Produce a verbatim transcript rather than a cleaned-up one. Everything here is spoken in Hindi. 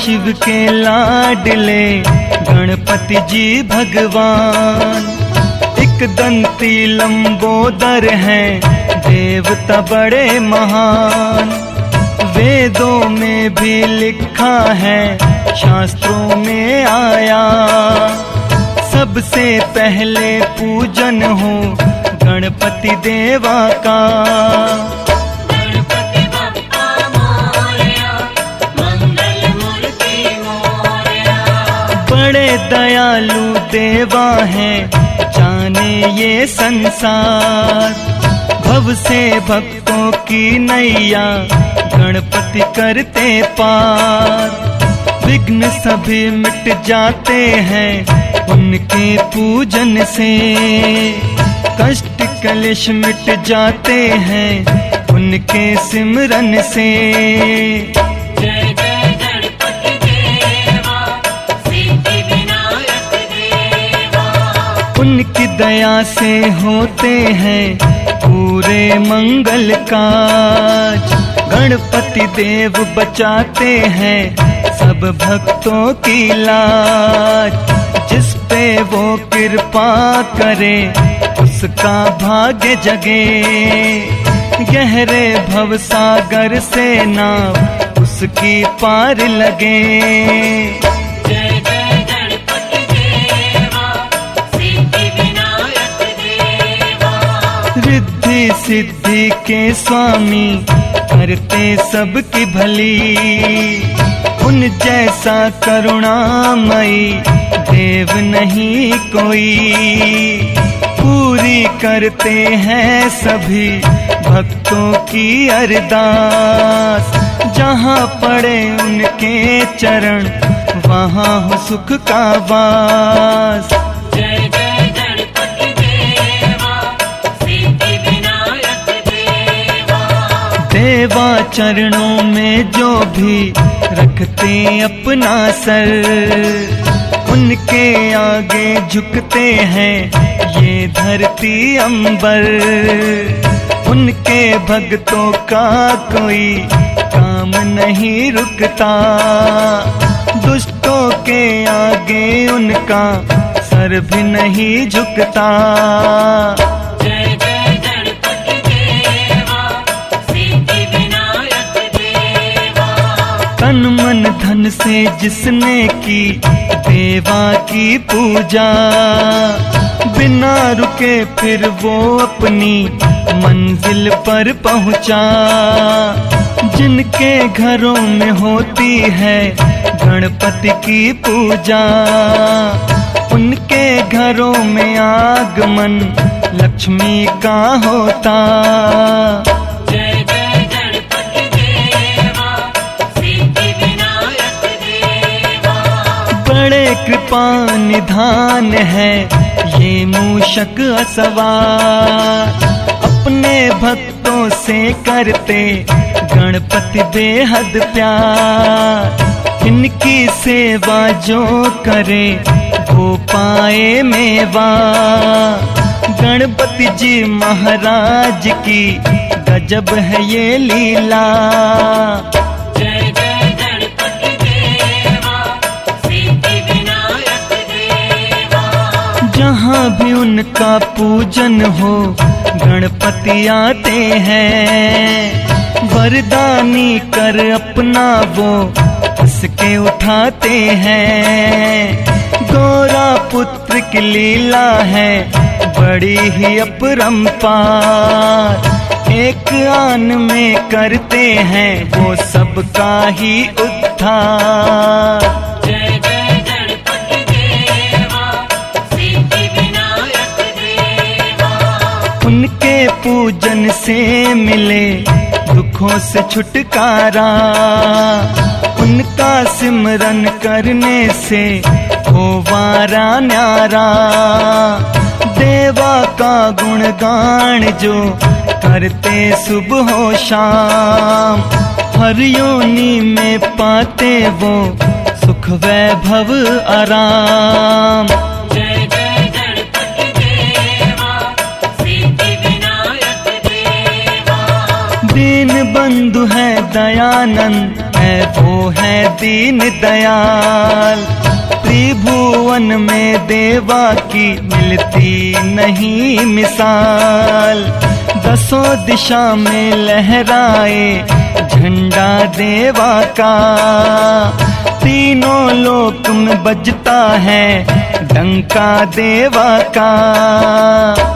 शिव के लाडले गणपति जी भगवान। एक दंती लंबोदर है देवता बड़े महान। वेदों में भी लिखा है शास्त्रों में आया, सबसे पहले पूजन हो गणपति देवा का। गणपति बप्पा मोरया, मंगल मूर्ति मोरया। बड़े दयालु देवा हैं जाने ये संसार। भव से भक्तों की नैया गणपति करते पार। विघ्न सभी मिट जाते हैं उनके पूजन से। कष्ट कलेश मिट जाते हैं उनके सिमरन से। जय जय गणपति देवा, सिद्धि विनायक देवा। उनकी दया से होते हैं पूरे मंगल काज। गणपति देव बचाते हैं सब भक्तों की लाज। जिस पे वो कृपा करे उसका भाग्य जगे। गहरे भव सागर से नाव उसकी पार लगे। जय जय गणपति देवा, सिद्धि विनायक देवा। रिद्धि सिद्धि के स्वामी करते सबकी भली। उन जैसा करुणामयी देव नहीं कोई। पूरी करते हैं सभी भक्तों की अरदास। जहाँ पड़े उनके चरण वहाँ हो सुख का वास। जय जय गणपति देवा, सिद्धि विनायक देवा। देवा चरणों में जो भी रखते अपना सर, उनके आगे झुकते हैं ये धरती अंबर। उनके भक्तों का कोई काम नहीं रुकता। दुष्टों के आगे उनका सर भी नहीं झुकता। जय जय गणपति देवा, सिद्धि विनायक देवा। तन मन धन से जिसने की देवा की पूजा, बिना रुके फिर वो अपनी मंजिल पर पहुंचा। जिनके घरों में होती है गणपति की पूजा, उनके घरों में आगमन लक्ष्मी का होता। जय जय गणपति देवा, सिद्धि विनायक देवा। बड़े कृपा निधान है ये मूषक असवार। अपने भक्तों से करते गणपति बेहद प्यार। इनकी सेवा जो करे वो पाए मेवा। गणपति जी महाराज की गजब है ये लीला। जय जय गणपति देवा, सिद्धि विनायक देवा। जहाँ भी उनका पूजन हो गणपति आते हैं। वरदानी कर अपना वो हंसके उठाते हैं। गोरा पुत्र की लीला है बड़ी ही अपरंपार। एक आन में करते हैं वो सबका ही उद्धार। जय जय गणपति देवा, सिद्धि विनायक देवा। उनके पूजन से मिले दुखों से छुटकारा। उनका सिमरन करने से हो वारा न्यारा। देवा का गुणगान जो करते सुबह हो शाम। हर योनि में पाते वो सुख वैभव आराम। जय जय गणपति देवा, सिद्धि विनायक देवा। दीन बंधु है दयानंद है वो है दीन दयाल। त्रिभुवन में देवा की मिलती नहीं मिसाल। दसों दिशा में लहराए झंडा देवा का, तीनों लोक में बजता है डंका देवा का।